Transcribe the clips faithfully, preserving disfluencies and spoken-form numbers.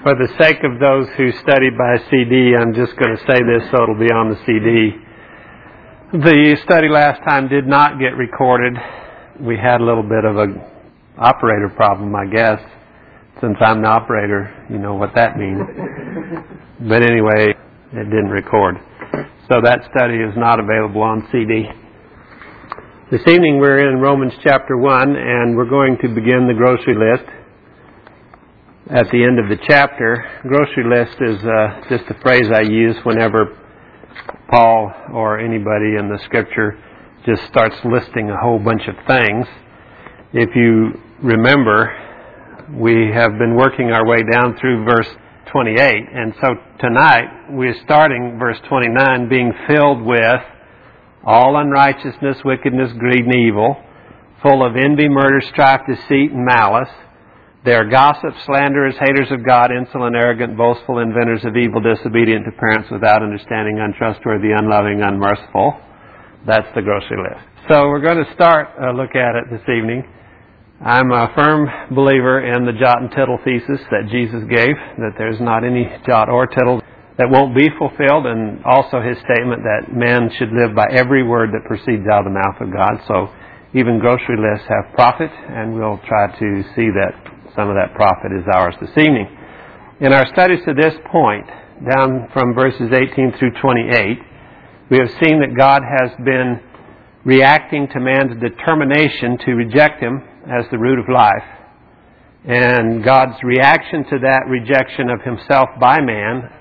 for the sake of those who study by C D, I'm just going to say this so it'll be on the C D. The study last time did not get recorded. We had a little bit of a operator problem, I guess. Since I'm the operator, you know what that means. But anyway, it didn't record. So that study is not available on C D. This evening we're in Romans chapter one, and we're going to begin the grocery list at the end of the chapter. Grocery list is uh, just a phrase I use whenever Paul or anybody in the Scripture just starts listing a whole bunch of things. If you remember, we have been working our way down through verse twenty-eight, and so tonight we're starting verse twenty-nine, being filled with all unrighteousness, wickedness, greed, and evil, full of envy, murder, strife, deceit, and malice. They are gossips, slanderers, haters of God, insolent, arrogant, boastful, inventors of evil, disobedient to parents, without understanding, untrustworthy, unloving, unmerciful. That's the grocery list. So we're going to start a look at it this evening. I'm a firm believer in the jot and tittle thesis that Jesus gave, that there's not any jot or tittle that won't be fulfilled, and also his statement that man should live by every word that proceeds out of the mouth of God. So even grocery lists have profit, and we'll try to see that some of that profit is ours this evening. In our studies to this point, down from verses eighteen through twenty-eight, we have seen that God has been reacting to man's determination to reject him as the root of life. And God's reaction to that rejection of himself by man,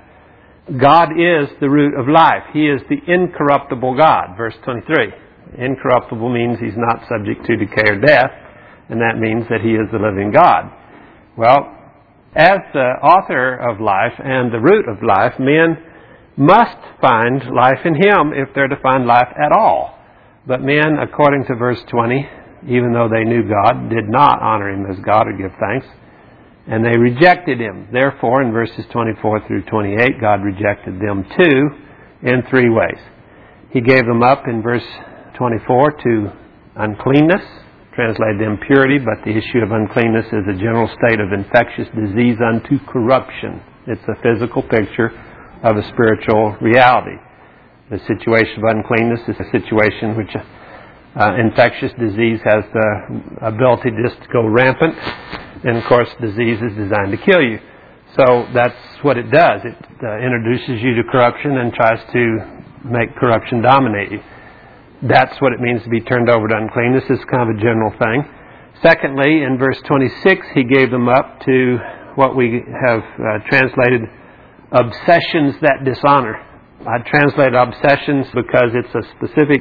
God is the root of life. He is the incorruptible God. Verse twenty-three. Incorruptible means he's not subject to decay or death, and that means that he is the living God. Well, as the author of life and the root of life, men must find life in him if they're to find life at all. But men, according to verse twenty, even though they knew God, did not honor him as God or give thanks, and they rejected him. Therefore, in verses twenty-four through twenty-eight, God rejected them too in three ways. He gave them up in verse twenty-four to uncleanness, translated impurity, but the issue of uncleanness is a general state of infectious disease unto corruption. It's a physical picture of a spiritual reality. The situation of uncleanness is a situation which uh, infectious disease has the ability just to go rampant. And of course, disease is designed to kill you. So that's what it does. It uh, introduces you to corruption and tries to make corruption dominate you. That's what it means to be turned over to uncleanness. It's kind of a general thing. Secondly, in verse twenty-six, he gave them up to what we have uh, translated obsessions that dishonor. I translate obsessions because it's a specific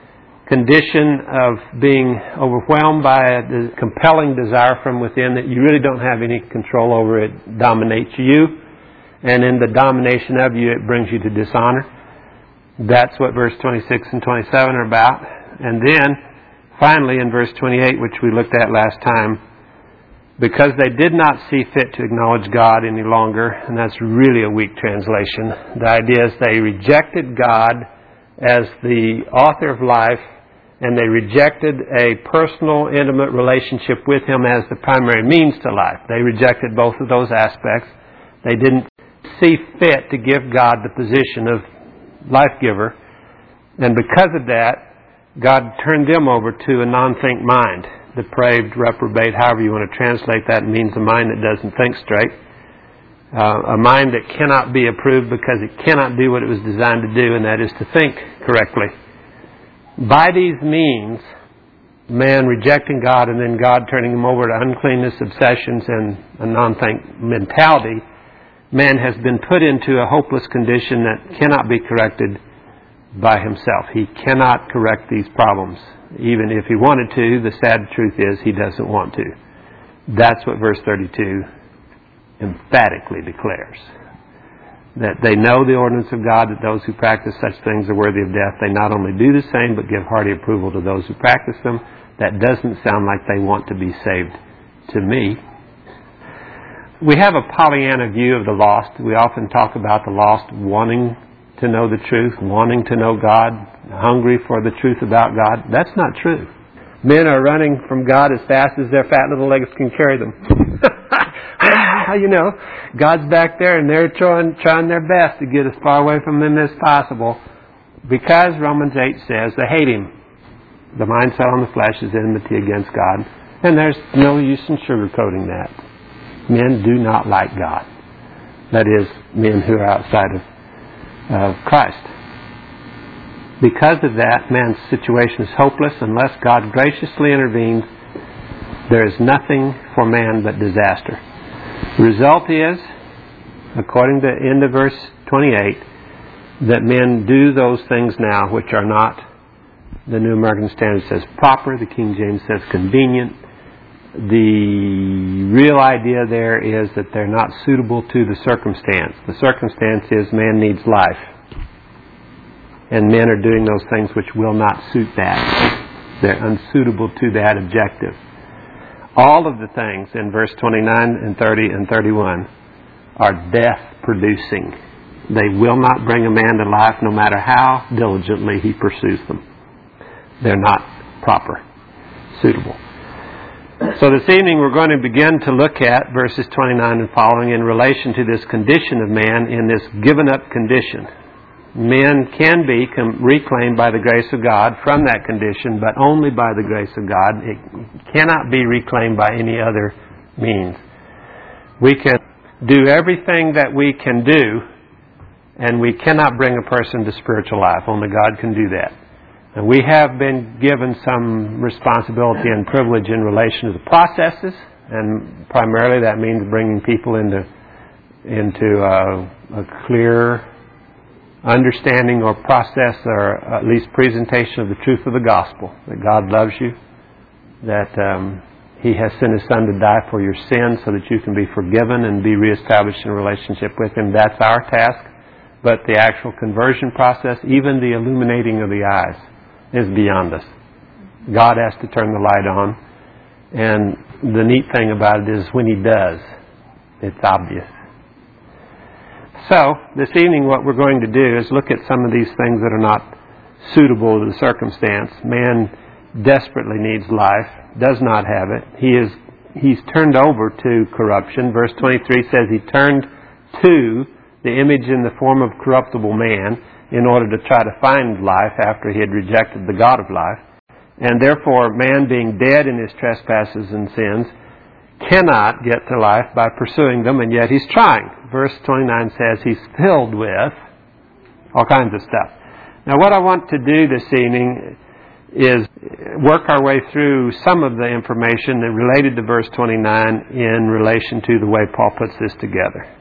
condition of being overwhelmed by a compelling desire from within that you really don't have any control over. It dominates you, and in the domination of you, it brings you to dishonor. That's what verse twenty-six and twenty-seven are about. And then, finally, in verse twenty-eight, which we looked at last time, because they did not see fit to acknowledge God any longer, and that's really a weak translation. The idea is they rejected God as the author of life, and they rejected a personal, intimate relationship with him as the primary means to life. They rejected both of those aspects. They didn't see fit to give God the position of life giver, and because of that, God turned them over to a non-think mind. Depraved, reprobate, however you want to translate that, means a mind that doesn't think straight. Uh, a mind that cannot be approved because it cannot do what it was designed to do, and that is to think correctly. By these means, man rejecting God and then God turning him over to uncleanness, obsessions, and a non-think mentality, man has been put into a hopeless condition that cannot be corrected by himself. He cannot correct these problems. Even if he wanted to, the sad truth is he doesn't want to. That's what verse thirty-two emphatically declares. That they know the ordinance of God, that those who practice such things are worthy of death. They not only do the same, but give hearty approval to those who practice them. That doesn't sound like they want to be saved to me. We have a Pollyanna view of the lost. We often talk about the lost wanting to know the truth, wanting to know God, hungry for the truth about God. That's not true. Men are running from God as fast as their fat little legs can carry them. you know, God's back there and they're trying, trying their best to get as far away from Him as possible because Romans eight says they hate Him. The mind set on the flesh is enmity against God. And there's no use in sugarcoating that. Men do not like God. That is, men who are outside of, of Christ. Because of that, man's situation is hopeless. Unless God graciously intervenes, there is nothing for man but disaster. The result is, according to end of verse twenty-eight, that men do those things now which are not, the New American Standard says proper, the King James says convenient. The real idea there is that they're not suitable to the circumstance. The circumstance is man needs life. And men are doing those things which will not suit that. They're unsuitable to that objective. All of the things in verse twenty-nine and thirty and thirty-one are death-producing. They will not bring a man to life no matter how diligently he pursues them. They're not proper, suitable. So this evening we're going to begin to look at verses twenty-nine and following in relation to this condition of man in this given up condition. Men can be com- reclaimed by the grace of God from that condition, but only by the grace of God. It cannot be reclaimed by any other means. We can do everything that we can do, and we cannot bring a person to spiritual life. Only God can do that. And we have been given some responsibility and privilege in relation to the processes, and primarily that means bringing people into into uh, a clear understanding or process, or at least presentation of the truth of the gospel, that God loves you, that um, He has sent His Son to die for your sins so that you can be forgiven and be reestablished in a relationship with Him. That's our task. But the actual conversion process, even the illuminating of the eyes, is beyond us. God has to turn the light on. And the neat thing about it is when He does, it's obvious. So, this evening what we're going to do is look at some of these things that are not suitable to the circumstance. Man desperately needs life, does not have it. He is he's turned over to corruption. Verse twenty-three says he turned to the image in the form of corruptible man in order to try to find life after he had rejected the God of life. And therefore, man being dead in his trespasses and sins cannot get to life by pursuing them, and yet he's trying. Verse twenty-nine says he's filled with all kinds of stuff. Now what I want to do this evening is work our way through some of the information that related to verse twenty-nine in relation to the way Paul puts this together.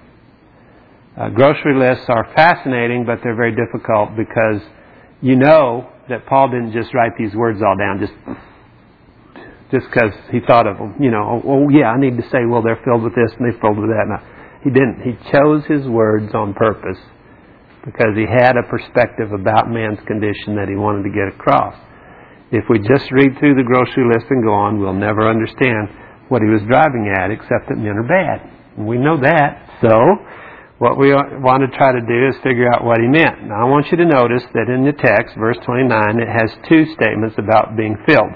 Uh, grocery lists are fascinating, but they're very difficult because you know that Paul didn't just write these words all down just just because he thought of them. You know, oh, oh yeah, I need to say, well, they're filled with this and they're filled with that. No, he didn't. He chose his words on purpose because he had a perspective about man's condition that he wanted to get across. If we just read through the grocery list and go on, we'll never understand what he was driving at, except that men are bad. And we know that. So what we want to try to do is figure out what he meant. Now I want you to notice that in the text, verse twenty-nine, it has two statements about being filled.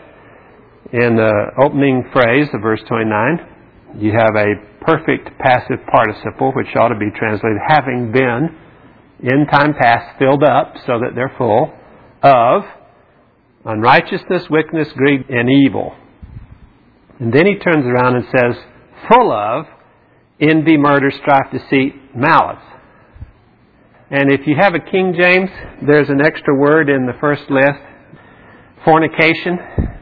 In the opening phrase of verse twenty-nine, you have a perfect passive participle, which ought to be translated, having been in time past filled up, so that they're full of unrighteousness, wickedness, greed, and evil. And then he turns around and says, full of envy, murder, strife, deceit, malice. And if you have a King James, there's an extra word in the first list, fornication.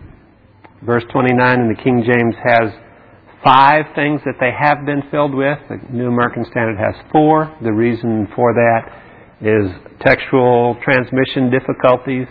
Verse twenty-nine in the King James has five things that they have been filled with. The New American Standard has four. The reason for that is textual transmission difficulties.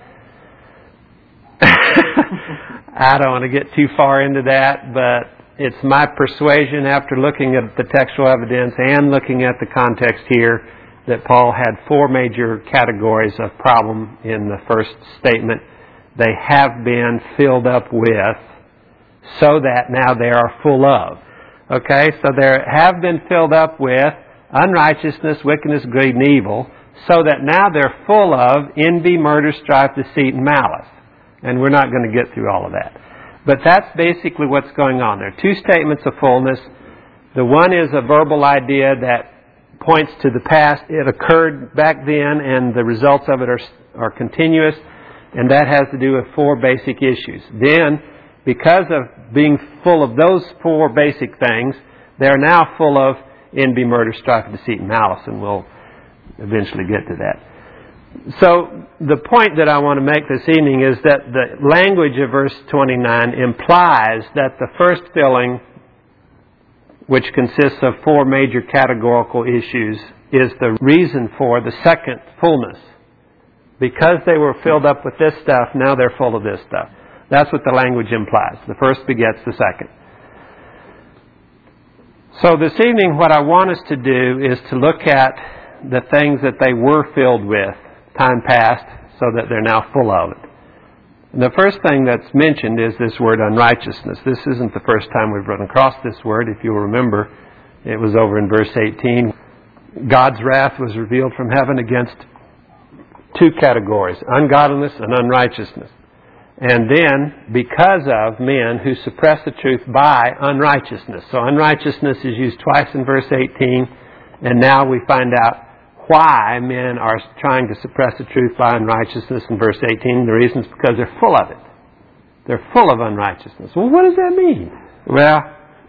I don't want to get too far into that, but it's my persuasion after looking at the textual evidence and looking at the context here that Paul had four major categories of problem in the first statement. They have been filled up with, so that now they are full of. Okay, so they have been filled up with unrighteousness, wickedness, greed, and evil, so that now they're full of envy, murder, strife, deceit, and malice. And we're not going to get through all of that. But that's basically what's going on there. Two statements of fullness. The one is a verbal idea that points to the past. It occurred back then, and the results of it are, are continuous, and that has to do with four basic issues. Then, because of being full of those four basic things, they're now full of envy, murder, strife, deceit, and malice, and we'll eventually get to that. So the point that I want to make this evening is that the language of verse twenty-nine implies that the first filling, which consists of four major categorical issues, is the reason for the second fullness. Because they were filled up with this stuff, now they're full of this stuff. That's what the language implies. The first begets the second. So this evening, what I want us to do is to look at the things that they were filled with, time past, so that they're now full of it. And the first thing that's mentioned is this word unrighteousness. This isn't the first time we've run across this word. If you'll remember, it was over in verse eighteen. God's wrath was revealed from heaven against two categories, ungodliness and unrighteousness. And then, because of men who suppress the truth by unrighteousness. So unrighteousness is used twice in verse eighteen, and now we find out why men are trying to suppress the truth by unrighteousness in verse eighteen. The reason is because they're full of it. They're full of unrighteousness. Well, what does that mean? Well,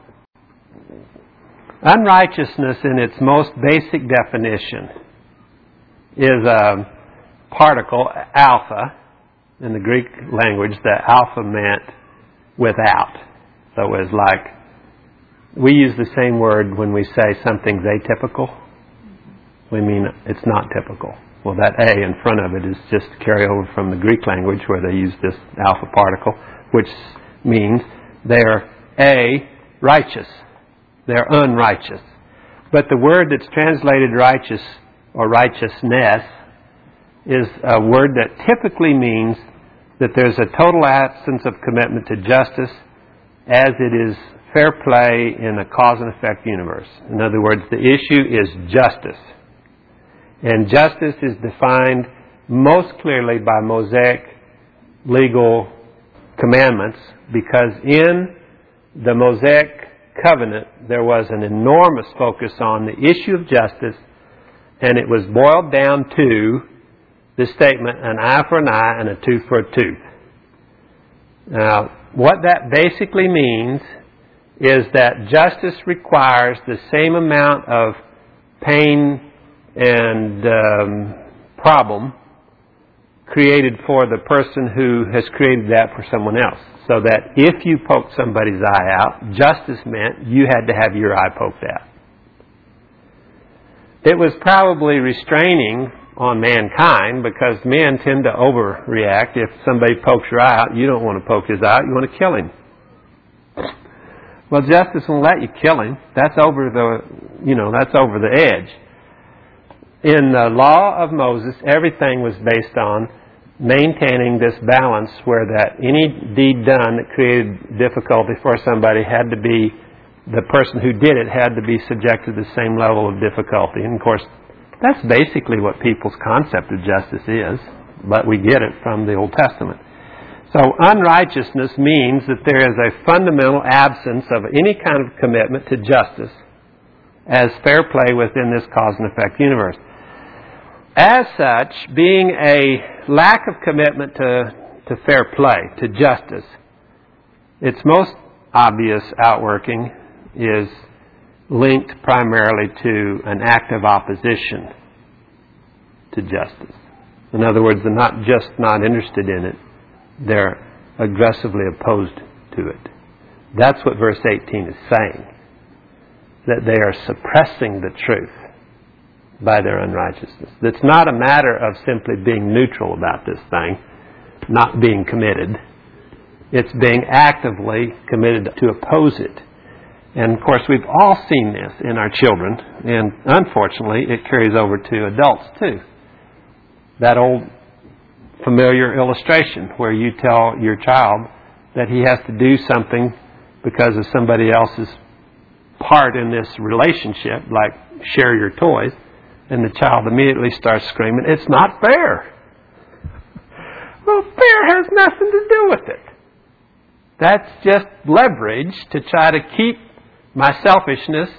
unrighteousness in its most basic definition is a particle, alpha, in the Greek language. That alpha meant without. So it was like, we use the same word when we say something's atypical. We mean it's not typical. Well, that A in front of it is just carryover from the Greek language where they use this alpha particle, which means they're A, righteous. They're unrighteous. But the word that's translated righteous or righteousness is a word that typically means that there's a total absence of commitment to justice as it is fair play in a cause and effect universe. In other words, the issue is justice. And justice is defined most clearly by Mosaic legal commandments, because in the Mosaic covenant there was an enormous focus on the issue of justice, and it was boiled down to the statement, an eye for an eye and a tooth for a tooth. Now, what that basically means is that justice requires the same amount of pain and um, problem created for the person who has created that for someone else. So that if you poked somebody's eye out, justice meant you had to have your eye poked out. It was probably restraining on mankind, because men tend to overreact. If somebody pokes your eye out, you don't want to poke his eye out, you want to kill him. Well, justice won't let you kill him. That's over the, you know, that's over the edge. In the law of Moses, everything was based on maintaining this balance where that any deed done that created difficulty for somebody had to be, the person who did it had to be subjected to the same level of difficulty. And of course, that's basically what people's concept of justice is, but we get it from the Old Testament. So unrighteousness means that there is a fundamental absence of any kind of commitment to justice as fair play within this cause and effect universe. As such, being a lack of commitment to, to fair play, to justice, its most obvious outworking is linked primarily to an active opposition to justice. In other words, they're not just not interested in it, they're aggressively opposed to it. That's what verse eighteen is saying, that they are suppressing the truth by their unrighteousness. It's not a matter of simply being neutral about this thing, not being committed. It's being actively committed to oppose it. And of course, we've all seen this in our children, and unfortunately, it carries over to adults too. That old familiar illustration where you tell your child that he has to do something because of somebody else's part in this relationship, like share your toys, and the child immediately starts screaming, "It's not fair." Well, fair has nothing to do with it. That's just leverage to try to keep my selfishness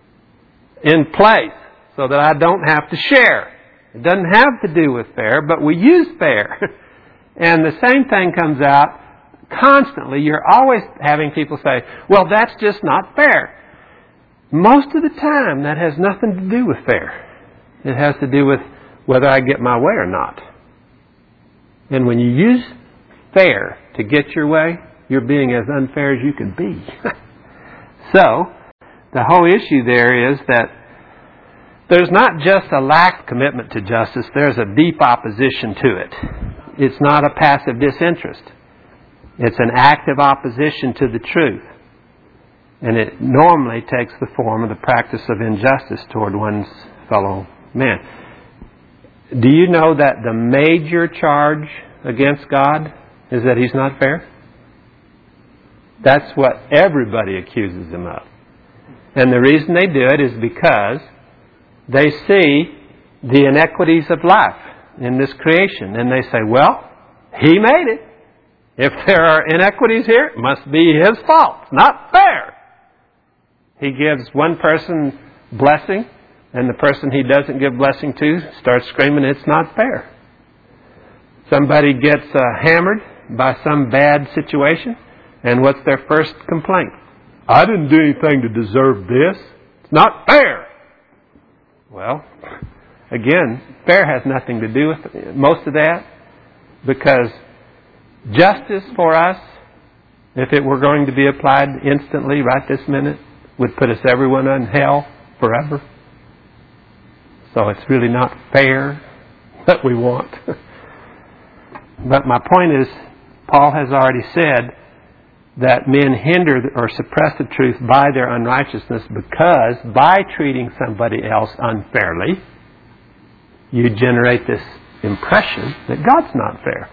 in place so that I don't have to share. It doesn't have to do with fair, but we use fair. And the same thing comes out constantly. You're always having people say, well, that's just not fair. Most of the time, that has nothing to do with fair. It has to do with whether I get my way or not. And when you use fair to get your way, you're being as unfair as you can be. So, the whole issue there is that there's not just a lack of commitment to justice, there's a deep opposition to it. It's not a passive disinterest. It's an active opposition to the truth. And it normally takes the form of the practice of injustice toward one's fellow man. Do you know that the major charge against God is that He's not fair? That's what everybody accuses Him of. And the reason they do it is because they see the inequities of life in this creation. And they say, well, He made it. If there are inequities here, it must be His fault. It's not fair. He gives one person blessing, and the person He doesn't give blessing to starts screaming, it's not fair. Somebody gets uh, hammered by some bad situation, and what's their first complaint? I didn't do anything to deserve this. It's not fair. Well, again, fair has nothing to do with most of that, because justice for us, if it were going to be applied instantly, right this minute, would put us everyone in hell forever. So it's really not fair that we want. But my point is, Paul has already said that men hinder or suppress the truth by their unrighteousness, because by treating somebody else unfairly, you generate this impression that God's not fair.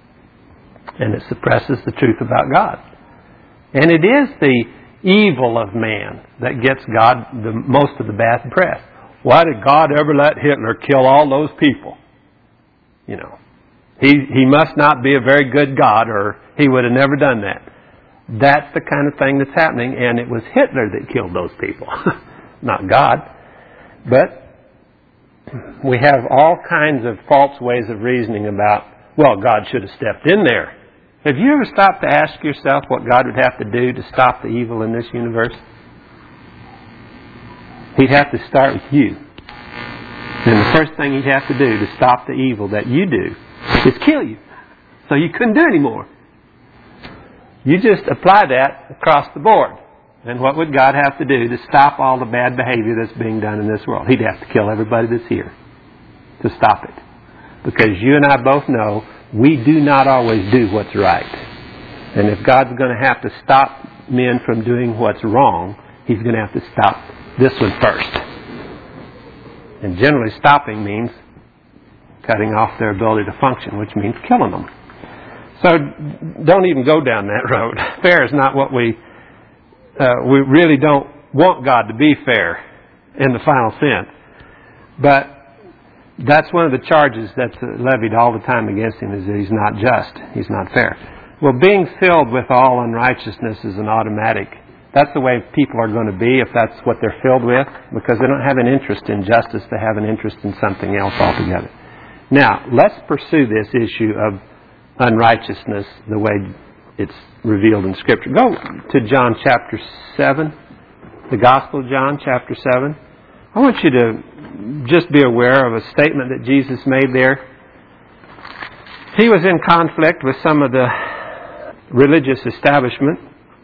And it suppresses the truth about God. And it is the evil of man that gets God the most of the bad press. Why did God ever let Hitler kill all those people? You know, he he must not be a very good God, or he would have never done that. That's the kind of thing that's happening, and it was Hitler that killed those people, not God. But we have all kinds of false ways of reasoning about, well, God should have stepped in there. Have you ever stopped to ask yourself what God would have to do to stop the evil in this universe? He'd have to start with you. And the first thing He'd have to do to stop the evil that you do is kill you. So you couldn't do any more. You just apply that across the board. And what would God have to do to stop all the bad behavior that's being done in this world? He'd have to kill everybody that's here to stop it. Because you and I both know we do not always do what's right. And if God's going to have to stop men from doing what's wrong, He's going to have to stop this one first. And generally stopping means cutting off their ability to function, which means killing them. So don't even go down that road. Fair is not what we... Uh, we really don't want God to be fair in the final sense. But that's one of the charges that's levied all the time against Him, is that He's not just. He's not fair. Well, being filled with all unrighteousness is an automatic. That's the way people are going to be if that's what they're filled with, because they don't have an interest in justice. They have an interest in something else altogether. Now, let's pursue this issue of unrighteousness the way it's revealed in Scripture. Go to John chapter seven, the Gospel of John chapter seven. I want you to just be aware of a statement that Jesus made there. He was in conflict with some of the religious establishment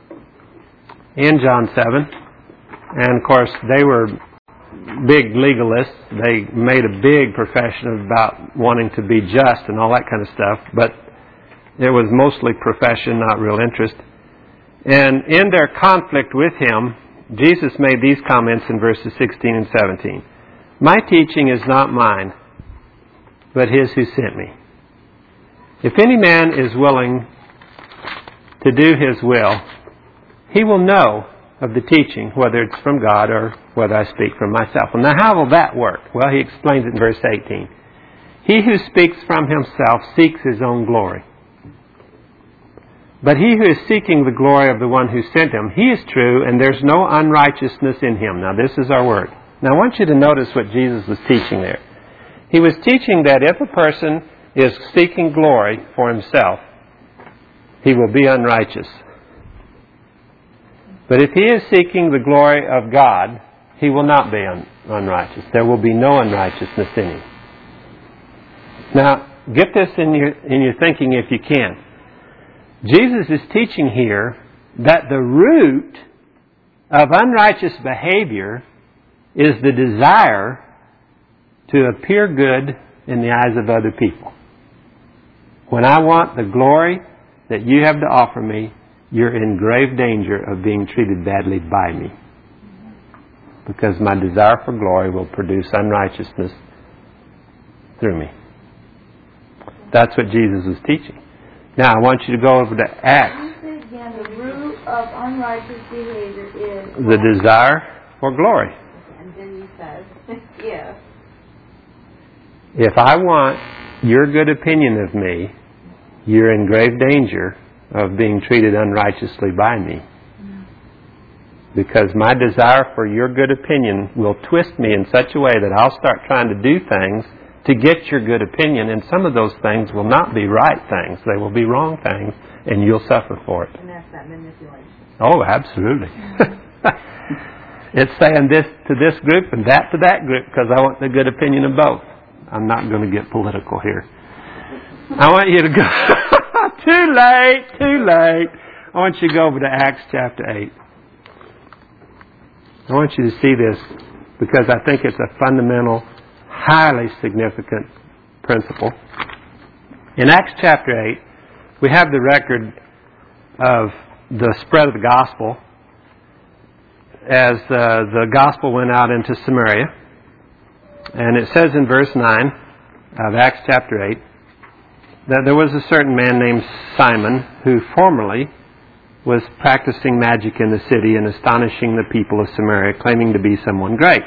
in John seven. And of course, they were big legalists. They made a big profession about wanting to be just and all that kind of stuff. But it was mostly profession, not real interest. And in their conflict with Him, Jesus made these comments in verses sixteen and seventeen. My teaching is not mine, but His who sent me. If any man is willing to do His will, he will know of the teaching, whether it's from God or whether I speak from myself. Well, now how will that work? Well, He explains it in verse eighteen. He who speaks from himself seeks his own glory. But he who is seeking the glory of the one who sent him, he is true, and there's no unrighteousness in him. Now this is our word. Now I want you to notice what Jesus was teaching there. He was teaching that if a person is seeking glory for himself, he will be unrighteous. But if he is seeking the glory of God, he will not be un- unrighteous. There will be no unrighteousness in him. Now, get this in your, in your thinking if you can. Jesus is teaching here that the root of unrighteous behavior is the desire to appear good in the eyes of other people. When I want the glory that you have to offer me, you're in grave danger of being treated badly by me. Because my desire for glory will produce unrighteousness through me. That's what Jesus was teaching. Now I want you to go over to Acts. Again, the root of unrighteous behavior is the desire for glory. And then he says, yeah. If I want your good opinion of me, you're in grave danger of being treated unrighteously by me. Because my desire for your good opinion will twist me in such a way that I'll start trying to do things to get your good opinion, and some of those things will not be right things. They will be wrong things, and you'll suffer for it. And that's that manipulation. Oh, absolutely. It's saying this to this group and that to that group because I want the good opinion of both. I'm not going to get political here. I want you to go... too late, too late. I want you to go over to Acts chapter eight. I want you to see this because I think it's a fundamental, highly significant principle. In Acts chapter eight, we have the record of the spread of the gospel as uh, the gospel went out into Samaria. And it says in verse nine of Acts chapter eight that there was a certain man named Simon who formerly was practicing magic in the city and astonishing the people of Samaria, claiming to be someone great.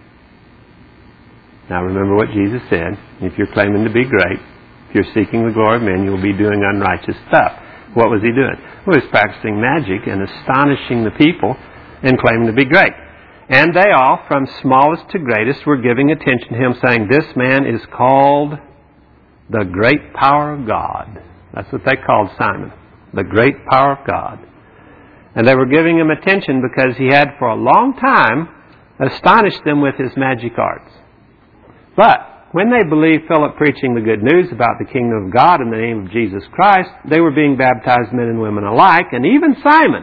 Now remember what Jesus said. If you're claiming to be great, if you're seeking the glory of men, you'll be doing unrighteous stuff. What was he doing? Well, he was practicing magic and astonishing the people and claiming to be great. And they all, from smallest to greatest, were giving attention to him, saying, "This man is called the great power of God." That's what they called Simon. The great power of God. And they were giving him attention because he had for a long time astonished them with his magic arts. But when they believed Philip preaching the good news about the kingdom of God in the name of Jesus Christ, they were being baptized, men and women alike, and even Simon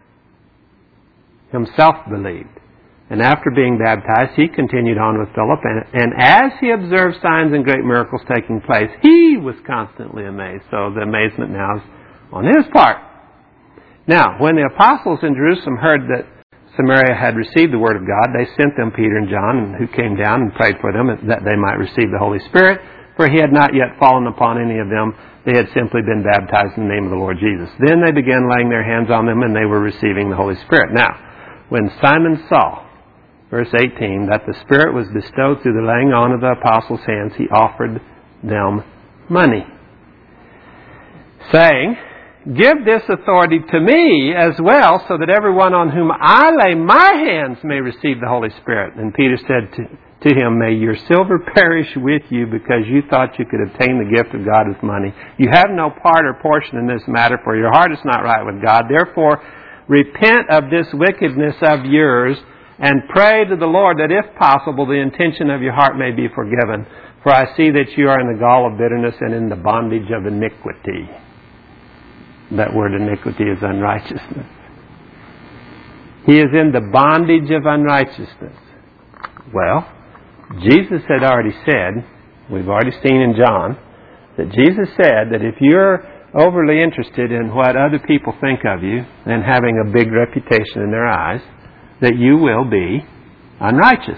himself believed. And after being baptized, he continued on with Philip, and, and as he observed signs and great miracles taking place, he was constantly amazed. So the amazement now is on his part. Now, when the apostles in Jerusalem heard that Samaria had received the word of God, they sent them Peter and John, who came down and prayed for them that they might receive the Holy Spirit, for he had not yet fallen upon any of them. They had simply been baptized in the name of the Lord Jesus. Then they began laying their hands on them, and they were receiving the Holy Spirit. Now, when Simon saw, verse eighteen, that the Spirit was bestowed through the laying on of the apostles' hands, he offered them money, saying, "Give this authority to me as well, so that everyone on whom I lay my hands may receive the Holy Spirit." And Peter said to, to him, "May your silver perish with you, because you thought you could obtain the gift of God with money. You have no part or portion in this matter, for your heart is not right with God. Therefore, repent of this wickedness of yours, and pray to the Lord that, if possible, the intention of your heart may be forgiven. For I see that you are in the gall of bitterness and in the bondage of iniquity." That word iniquity is unrighteousness. He is in the bondage of unrighteousness. Well, Jesus had already said, we've already seen in John, that Jesus said that if you're overly interested in what other people think of you and having a big reputation in their eyes, that you will be unrighteous.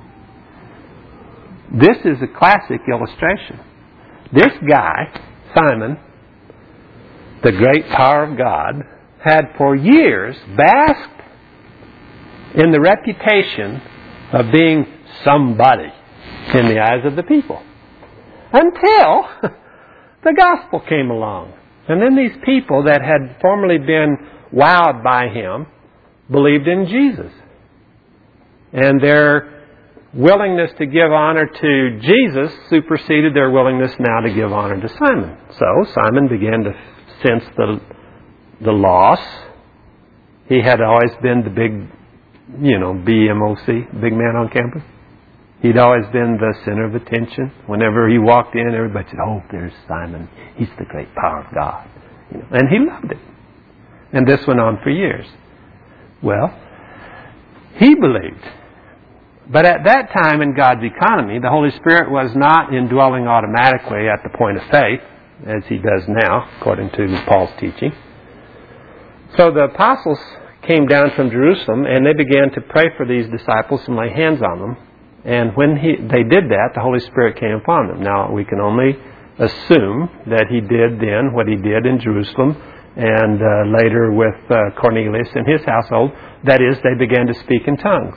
This is a classic illustration. This guy, Simon, the great power of God, had for years basked in the reputation of being somebody in the eyes of the people. Until the gospel came along. And then these people that had formerly been wowed by him believed in Jesus. And their willingness to give honor to Jesus superseded their willingness now to give honor to Simon. So Simon began to sense the, the loss. He had always been the big, you know, B M O C, big man on campus. He'd always been the center of attention. Whenever he walked in, everybody said, "Oh, there's Simon. He's the great power of God." You know, and he loved it. And this went on for years. Well, he believed. But at that time in God's economy, the Holy Spirit was not indwelling automatically at the point of faith, as he does now, according to Paul's teaching. So the apostles came down from Jerusalem, and they began to pray for these disciples and lay hands on them. And when he, they did that, the Holy Spirit came upon them. Now, we can only assume that he did then what he did in Jerusalem and uh, later with uh, Cornelius and his household. That is, they began to speak in tongues.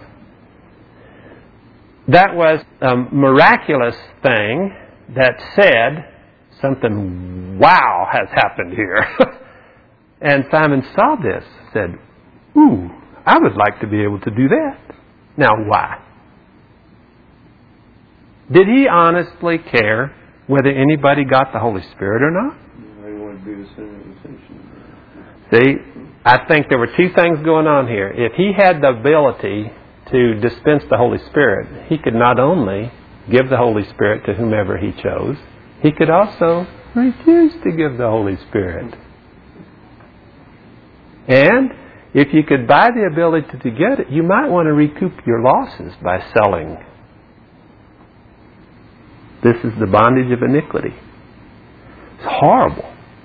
That was a miraculous thing that said something, wow, has happened here. And Simon saw this, said, ooh, I would like to be able to do that. Now, why? Did he honestly care whether anybody got the Holy Spirit or not? He wanted to be the center of attention. See, I think there were two things going on here. If he had the ability to dispense the Holy Spirit, he could not only give the Holy Spirit to whomever he chose, he could also refuse to give the Holy Spirit. And if you could buy the ability to get it, you might want to recoup your losses by selling. This is the bondage of iniquity. It's horrible.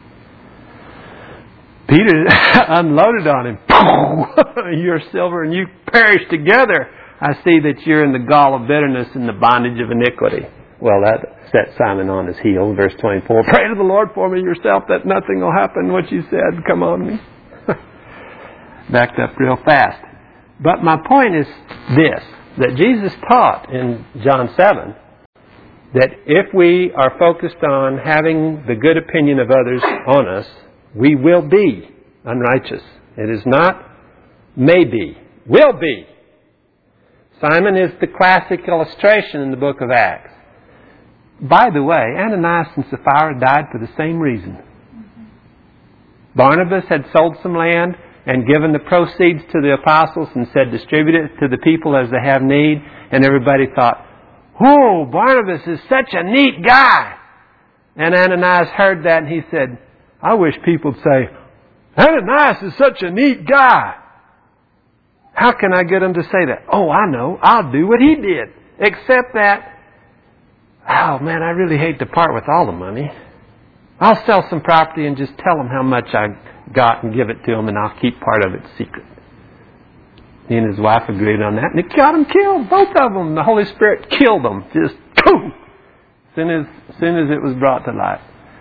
Peter unloaded on him. Your silver and you perish together. I see that you're in the gall of bitterness and the bondage of iniquity. Well, that set Simon on his heel. Verse twenty-four. Pray to the Lord for me yourself that nothing will happen what you said come on me. Backed up real fast. But my point is this, that Jesus taught in John seven that if we are focused on having the good opinion of others on us, we will be unrighteous. It is not maybe, will be. Simon is the classic illustration in the book of Acts. By the way, Ananias and Sapphira died for the same reason. Barnabas had sold some land and given the proceeds to the apostles and said, distribute it to the people as they have need. And everybody thought, oh, Barnabas is such a neat guy. And Ananias heard that and he said, I wish people would say, Ananias is such a neat guy. How can I get them to say that? Oh, I know. I'll do what he did. Except that, oh man, I really hate to part with all the money. I'll sell some property and just tell them how much I got and give it to them, and I'll keep part of it secret. He and his wife agreed on that, and it got them killed, both of them. The Holy Spirit killed them, just boom, as soon as, as soon as it was brought to light.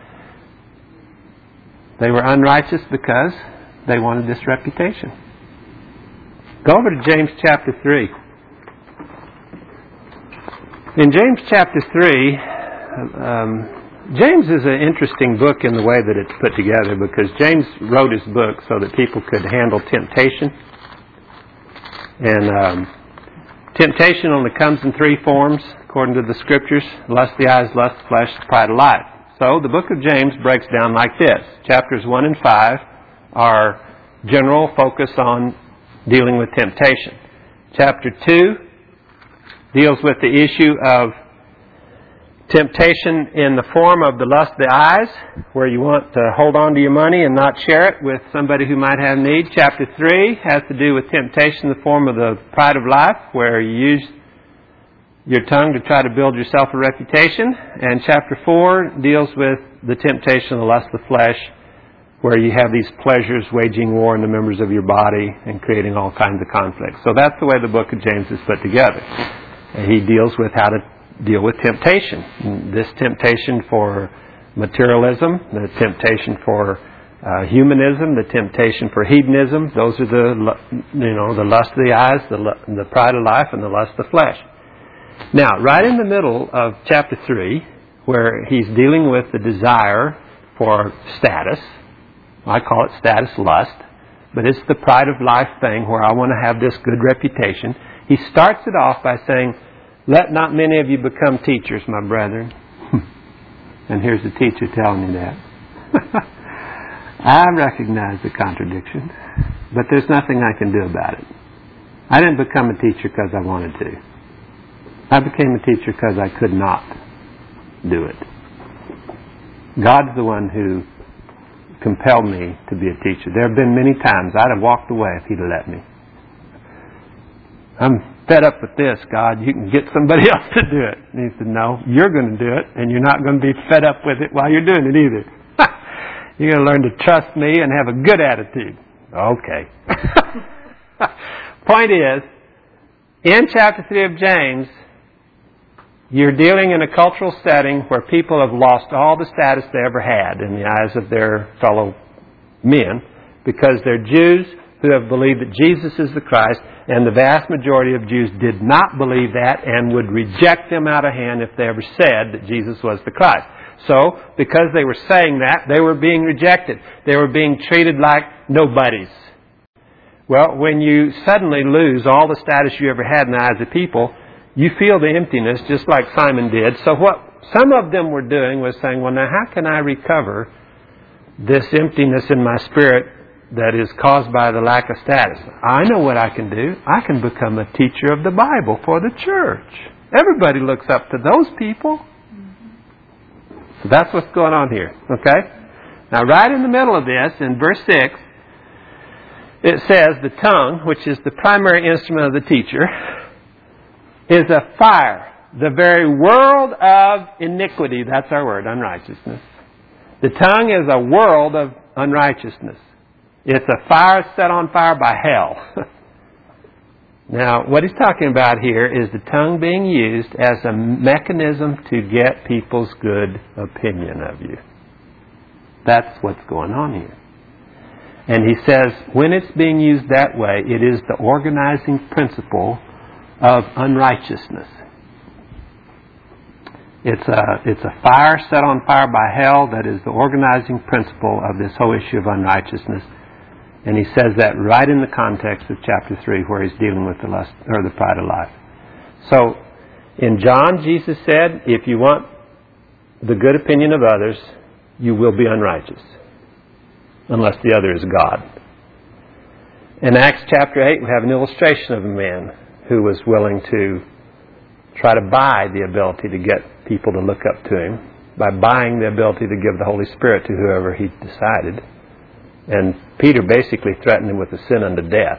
They were unrighteous because they wanted this reputation. Go over to James chapter three. In James chapter three, um, James is an interesting book in the way that it's put together, because James wrote his book so that people could handle temptation. And um, temptation only comes in three forms, according to the Scriptures: lust of the eyes, lust of the flesh, pride of life. So the book of James breaks down like this. Chapters one and five are general focus on dealing with temptation. Chapter two deals with the issue of temptation in the form of the lust of the eyes, where you want to hold on to your money and not share it with somebody who might have need. Chapter three has to do with temptation in the form of the pride of life, where you use your tongue to try to build yourself a reputation. And chapter four deals with the temptation of the lust of the flesh, where you have these pleasures waging war in the members of your body and creating all kinds of conflicts. So that's the way the book of James is put together. And he deals with how to deal with temptation. This temptation for materialism, the temptation for uh, humanism, the temptation for hedonism. Those are the, you know, the lust of the eyes, the, the pride of life, and the lust of the flesh. Now, right in the middle of chapter three, where he's dealing with the desire for status. I call it status lust. But it's the pride of life thing where I want to have this good reputation. He starts it off by saying, let not many of you become teachers, my brethren. And here's the teacher telling me that. I recognize the contradiction, but there's nothing I can do about it. I didn't become a teacher because I wanted to. I became a teacher because I could not do it. God's the one who compelled me to be a teacher. There have been many times I'd have walked away if He'd have let me. I'm fed up with this, God. You can get somebody else to do it. And He said, no, you're going to do it, and you're not going to be fed up with it while you're doing it either. You're going to learn to trust me and have a good attitude. Okay. Point is, in chapter three of James, you're dealing in a cultural setting where people have lost all the status they ever had in the eyes of their fellow men because they're Jews who have believed that Jesus is the Christ, and the vast majority of Jews did not believe that and would reject Him out of hand if they ever said that Jesus was the Christ. So, because they were saying that, they were being rejected. They were being treated like nobodies. Well, when you suddenly lose all the status you ever had in the eyes of people, you feel the emptiness just like Simon did. So what some of them were doing was saying, well, now how can I recover this emptiness in my spirit that is caused by the lack of status? I know what I can do. I can become a teacher of the Bible for the church. Everybody looks up to those people. So that's what's going on here. Okay? Now right in the middle of this, in verse six, it says the tongue, which is the primary instrument of the teacher, is a fire, the very world of iniquity. That's our word, unrighteousness. The tongue is a world of unrighteousness. It's a fire set on fire by hell. Now, what he's talking about here is the tongue being used as a mechanism to get people's good opinion of you. That's what's going on here. And he says, when it's being used that way, it is the organizing principle of unrighteousness. It's a, it's a fire set on fire by hell that is the organizing principle of this whole issue of unrighteousness. And he says that right in the context of chapter three, where he's dealing with the lust or the pride of life. So, in John, Jesus said, if you want the good opinion of others, you will be unrighteous, unless the other is God. In Acts chapter eight, we have an illustration of a man who was willing to try to buy the ability to get people to look up to him by buying the ability to give the Holy Spirit to whoever he decided. And Peter basically threatened him with a sin unto death.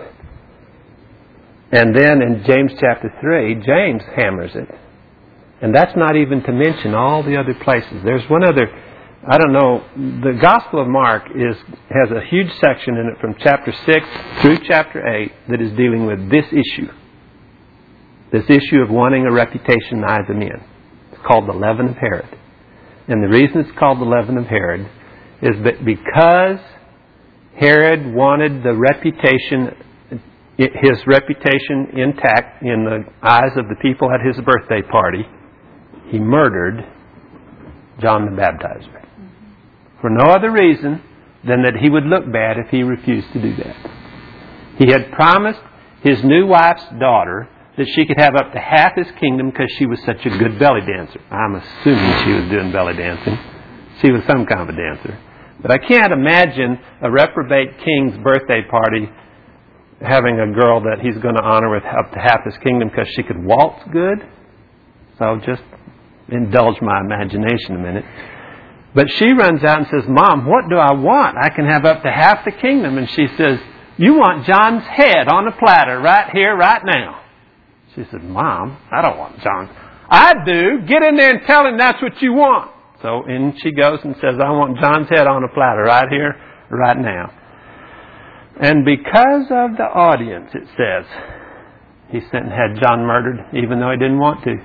And then in James chapter three, James hammers it. And that's not even to mention all the other places. There's one other, I don't know, the Gospel of Mark is has a huge section in it from chapter six through chapter eight that is dealing with this issue. This issue of wanting a reputation in the eyes of men. It's called the leaven of Herod. And the reason it's called the leaven of Herod is that because Herod wanted the reputation, his reputation intact in the eyes of the people at his birthday party, he murdered John the Baptizer. For no other reason than that he would look bad if he refused to do that. He had promised his new wife's daughter that she could have up to half his kingdom because she was such a good belly dancer. I'm assuming she was doing belly dancing. She was some kind of a dancer. But I can't imagine a reprobate king's birthday party having a girl that he's going to honor with up to half his kingdom because she could waltz good. So just indulge my imagination a minute. But she runs out and says, Mom, what do I want? I can have up to half the kingdom. And she says, you want John's head on a platter right here, right now. She said, Mom, I don't want John. I do. Get in there and tell him that's what you want. So in she goes and says, I want John's head on a platter right here, right now. And because of the audience, it says, he sent and had John murdered, even though he didn't want to.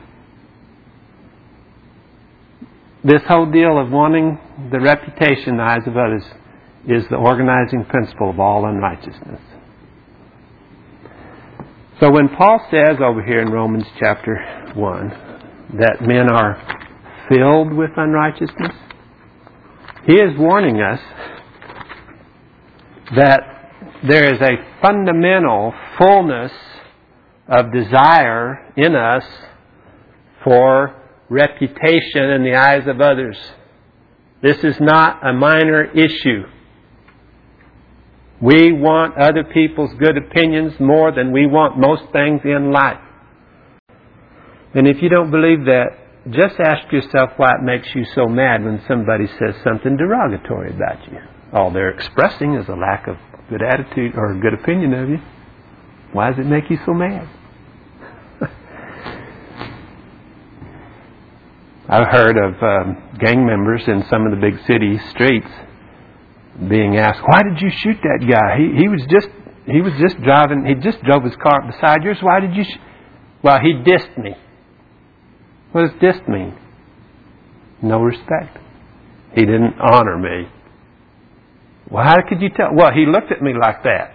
This whole deal of wanting the reputation in the eyes of others is the organizing principle of all unrighteousness. So when Paul says over here in Romans chapter one that men are filled with unrighteousness, He is warning us that there is a fundamental fullness of desire in us for reputation in the eyes of others. This is not a minor issue. We want other people's good opinions more than we want most things in life. And if you don't believe that, just ask yourself why it makes you so mad when somebody says something derogatory about you. All they're expressing is a lack of good attitude or a good opinion of you. Why does it make you so mad? I've heard of um, gang members in some of the big city streets being asked, "Why did you shoot that guy? He he was just he was just driving. He just drove his car beside yours. Why did you?" Sh-? Well, he dissed me. What does diss mean? No respect. He didn't honor me. Well, how could you tell? Well, he looked at me like that.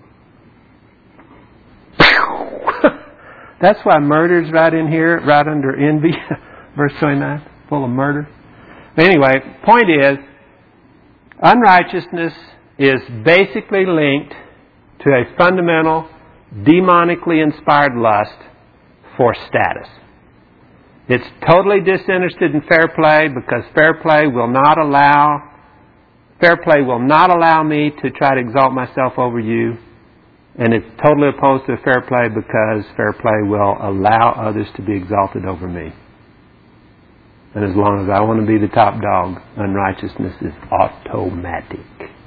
That's why murder's right in here, right under envy. Verse twenty-nine, full of murder. Anyway, point is, unrighteousness is basically linked to a fundamental, demonically inspired lust for status. It's totally disinterested in fair play because fair play will not allow fair play will not allow me to try to exalt myself over you. And it's totally opposed to fair play because fair play will allow others to be exalted over me. And as long as I want to be the top dog, unrighteousness is automatic.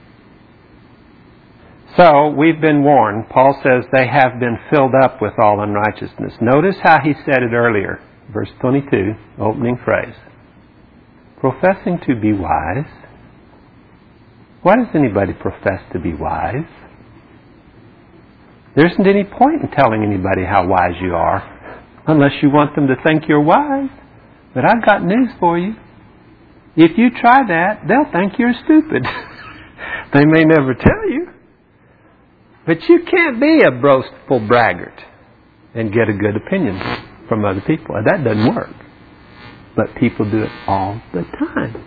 So, we've been warned. Paul says they have been filled up with all unrighteousness. Notice how he said it earlier. Verse twenty-two, opening phrase. Professing to be wise. Why does anybody profess to be wise? There isn't any point in telling anybody how wise you are unless you want them to think you're wise. But I've got news for you. If you try that, they'll think you're stupid. They may never tell you. But you can't be a boastful braggart and get a good opinion from other people. That doesn't work. But people do it all the time.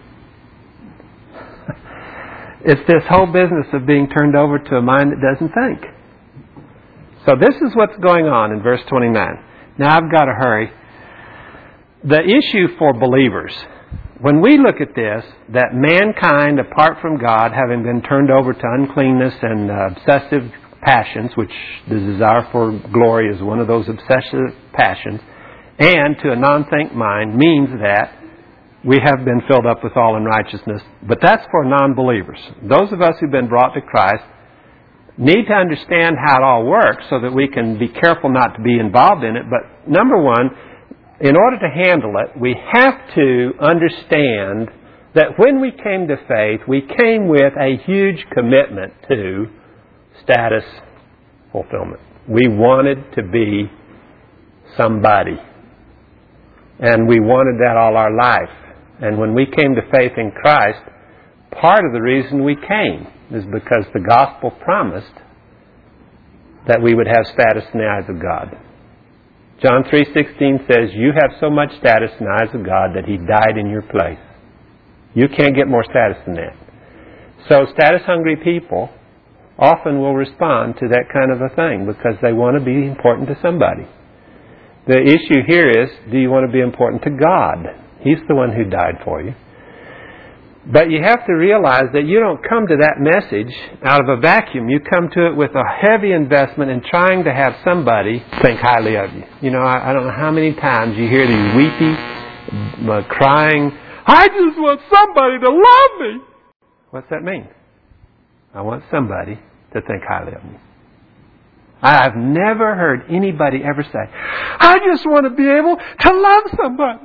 It's this whole business of being turned over to a mind that doesn't think. So this is what's going on in verse twenty-nine. Now I've got to hurry. The issue for believers, when we look at this, that mankind, apart from God, having been turned over to uncleanness and uh, obsessive passions, which the desire for glory is one of those obsessive passions, and to a non-think mind, means that we have been filled up with all unrighteousness. But that's for non-believers. Those of us who've been brought to Christ need to understand how it all works so that we can be careful not to be involved in it. But number one, in order to handle it, we have to understand that when we came to faith, we came with a huge commitment to status fulfillment. We wanted to be somebody. And we wanted that all our life. And when we came to faith in Christ, part of the reason we came is because the gospel promised that we would have status in the eyes of God. John three sixteen says, you have so much status in the eyes of God that He died in your place. You can't get more status than that. So status-hungry people often will respond to that kind of a thing because they want to be important to somebody. The issue here is, do you want to be important to God? He's the one who died for you. But you have to realize that you don't come to that message out of a vacuum. You come to it with a heavy investment in trying to have somebody think highly of you. You know, I, I don't know how many times you hear these weepy, uh, crying, I just want somebody to love me. What's that mean? I want somebody to think highly of me. I've never heard anybody ever say, I just want to be able to love somebody.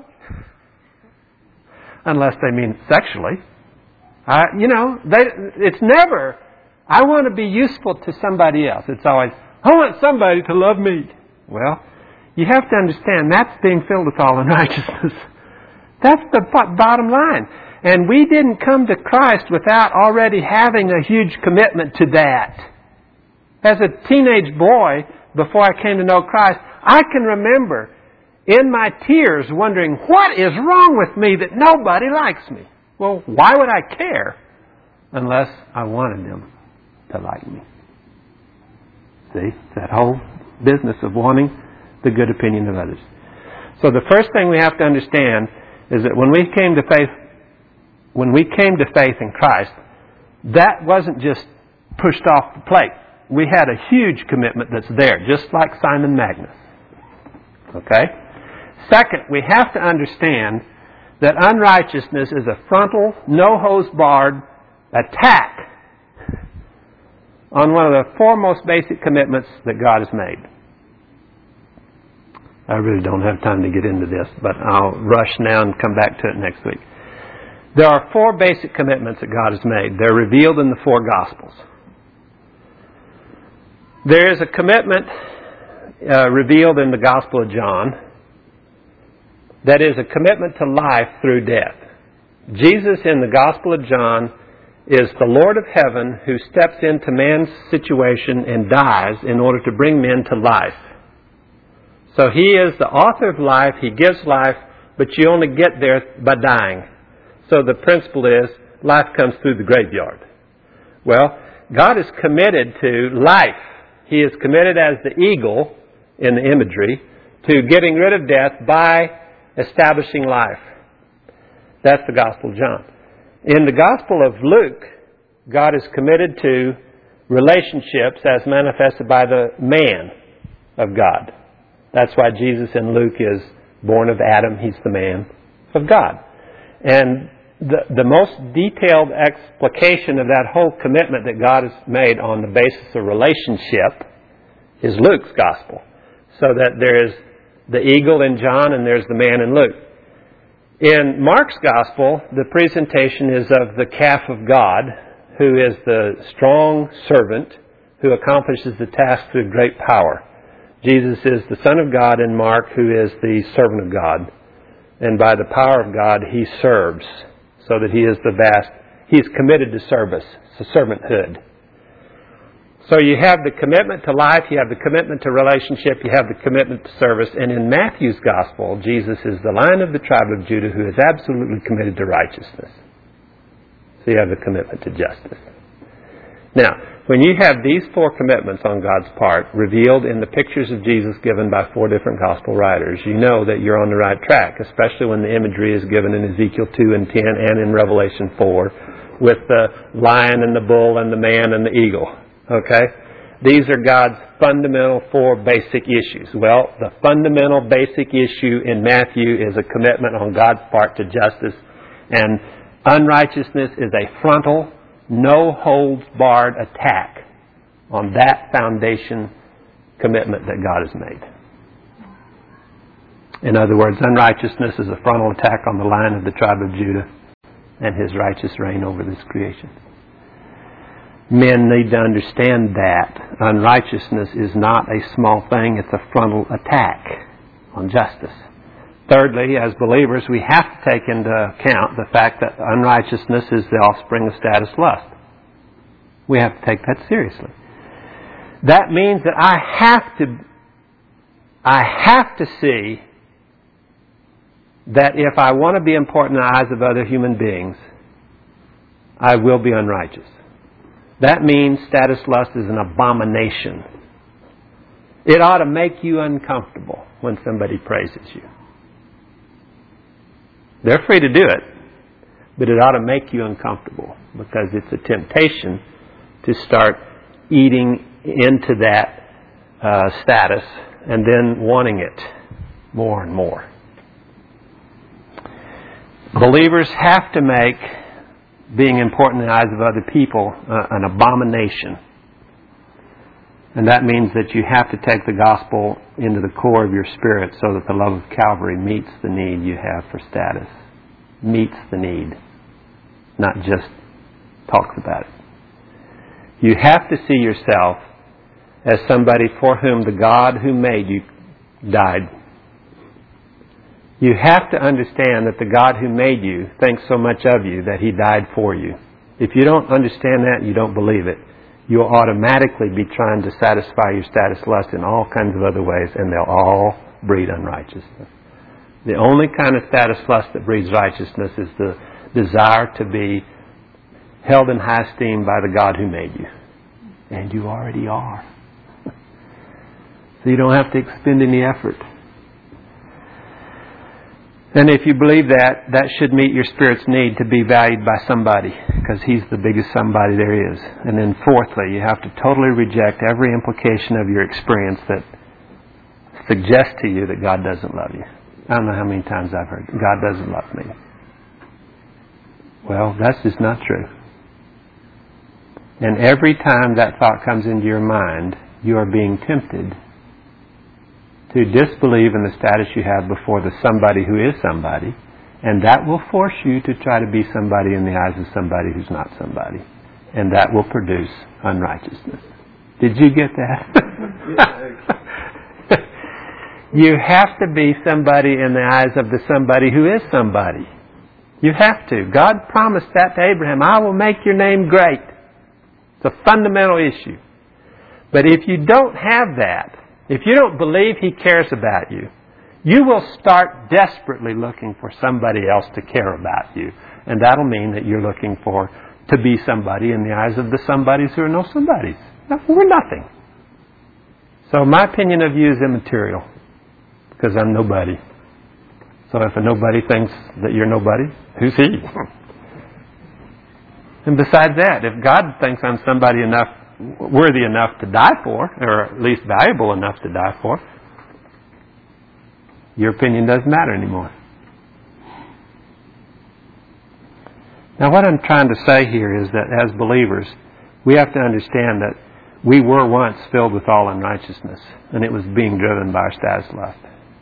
Unless they mean sexually. Uh, you know, they, it's never, I want to be useful to somebody else. It's always, I want somebody to love me. Well, you have to understand that's being filled with all unrighteousness. That's the bottom line. And we didn't come to Christ without already having a huge commitment to that. As a teenage boy, before I came to know Christ, I can remember in my tears wondering, what is wrong with me that nobody likes me? Well, why would I care unless I wanted them to like me? See, that whole business of wanting the good opinion of others. So the first thing we have to understand is that when we came to faith, when we came to faith in Christ, that wasn't just pushed off the plate. We had a huge commitment that's there, just like Simon Magnus. Okay? Second, we have to understand that unrighteousness is a frontal, no-hose-barred attack on one of the four most basic commitments that God has made. I really don't have time to get into this, but I'll rush now and come back to it next week. There are four basic commitments that God has made. They're revealed in the four Gospels. There is a commitment uh, revealed in the Gospel of John that is a commitment to life through death. Jesus in the Gospel of John is the Lord of heaven who steps into man's situation and dies in order to bring men to life. So He is the author of life, He gives life, but you only get there by dying. So the principle is, life comes through the graveyard. Well, God is committed to life. He is committed as the eagle in the imagery to getting rid of death by establishing life. That's the Gospel of John. In the Gospel of Luke, God is committed to relationships as manifested by the man of God. That's why Jesus in Luke is born of Adam. He's the man of God. And the, the most detailed explication of that whole commitment that God has made on the basis of relationship is Luke's Gospel. So that there is the eagle in John and there's the man in Luke. In Mark's Gospel, the presentation is of the calf of God, who is the strong servant who accomplishes the task through great power. Jesus is the Son of God in Mark, who is the servant of God. And by the power of God, He serves, so that He is the vast, He is committed to service, to servanthood. So you have the commitment to life, you have the commitment to relationship, you have the commitment to service. And in Matthew's Gospel, Jesus is the Lion of the tribe of Judah who is absolutely committed to righteousness. So you have the commitment to justice. Now, when you have these four commitments on God's part revealed in the pictures of Jesus given by four different Gospel writers, you know that you're on the right track, especially when the imagery is given in Ezekiel two and ten and in Revelation four with the lion and the bull and the man and the eagle. Okay? These are God's fundamental four basic issues. Well, the fundamental basic issue in Matthew is a commitment on God's part to justice, and unrighteousness is a frontal, no-holds-barred attack on that foundation commitment that God has made. In other words, unrighteousness is a frontal attack on the Lion of the tribe of Judah and His righteous reign over this creation. Men need to understand that unrighteousness is not a small thing, it's a frontal attack on justice. Thirdly, as believers, we have to take into account the fact that unrighteousness is the offspring of status lust. We have to take that seriously. That means that I have to, I have to see that if I want to be important in the eyes of other human beings, I will be unrighteous. That means status lust is an abomination. It ought to make you uncomfortable when somebody praises you. They're free to do it, but it ought to make you uncomfortable because it's a temptation to start eating into that uh, status and then wanting it more and more. Believers have to make being important in the eyes of other people uh, an abomination. And that means that you have to take the gospel into the core of your spirit so that the love of Calvary meets the need you have for status. Meets the need. Not just talks about it. You have to see yourself as somebody for whom the God who made you died. You have to understand that the God who made you thinks so much of you that He died for you. If you don't understand that, you don't believe it. You'll automatically be trying to satisfy your status lust in all kinds of other ways, and they'll all breed unrighteousness. The only kind of status lust that breeds righteousness is the desire to be held in high esteem by the God who made you. And you already are. So you don't have to expend any effort. And if you believe that, that should meet your spirit's need to be valued by somebody, because He's the biggest somebody there is. And then fourthly, you have to totally reject every implication of your experience that suggests to you that God doesn't love you. I don't know how many times I've heard, God doesn't love me. Well, that's just not true. And every time that thought comes into your mind, you are being tempted to disbelieve in the status you have before the somebody who is somebody, and that will force you to try to be somebody in the eyes of somebody who's not somebody. And that will produce unrighteousness. Did you get that? You have to be somebody in the eyes of the somebody who is somebody. You have to. God promised that to Abraham. I will make your name great. It's a fundamental issue. But if you don't have that, if you don't believe He cares about you, you will start desperately looking for somebody else to care about you. And that'll mean that you're looking for to be somebody in the eyes of the somebodies who are no somebodies. No, we're nothing. So my opinion of you is immaterial, because I'm nobody. So if a nobody thinks that you're nobody, who's he? And besides that, if God thinks I'm somebody enough, worthy enough to die for, or at least valuable enough to die for, your opinion doesn't matter anymore. Now what I'm trying to say here is that as believers, we have to understand that we were once filled with all unrighteousness, and it was being driven by our status lust.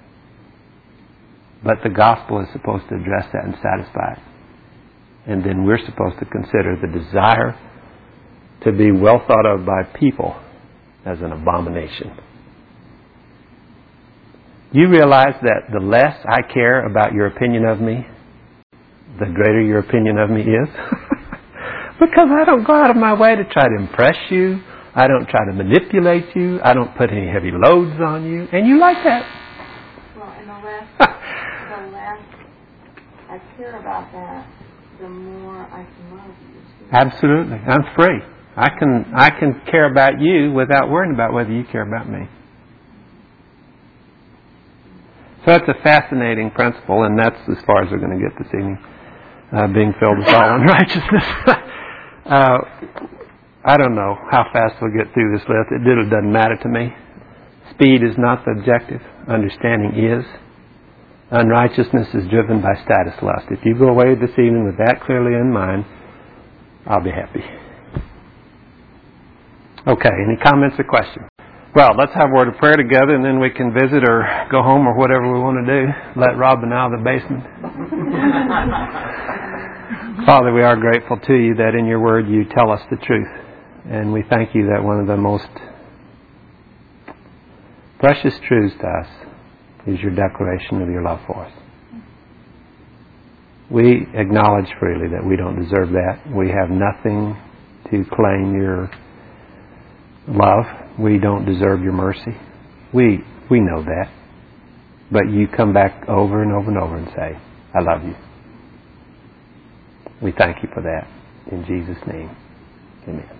But the gospel is supposed to address that and satisfy it. And then we're supposed to consider the desire to be well thought of by people as an abomination. You realize that the less I care about your opinion of me, the greater your opinion of me is? Because I don't go out of my way to try to impress you. I don't try to manipulate you. I don't put any heavy loads on you. And you like that. Well, and the less, the less I care about that, the more I can love you. Absolutely. I'm free. I can I can care about you without worrying about whether you care about me. So that's a fascinating principle, and that's as far as we're going to get this evening, uh, being filled with all unrighteousness. uh, I don't know how fast we'll get through this list. It really doesn't matter to me. Speed is not the objective. Understanding is. Unrighteousness is driven by status lust. If you go away this evening with that clearly in mind, I'll be happy. Okay, any comments or questions? Well, let's have a word of prayer together, and then we can visit or go home or whatever we want to do. Let Robin out of the basement. Father, we are grateful to you that in your word you tell us the truth. And we thank you that one of the most precious truths to us is your declaration of your love for us. We acknowledge freely that we don't deserve that. We have nothing to claim your love. We don't deserve your mercy. We we know that. But you come back over and over and over and say, I love you. We thank you for that. In Jesus' name, amen.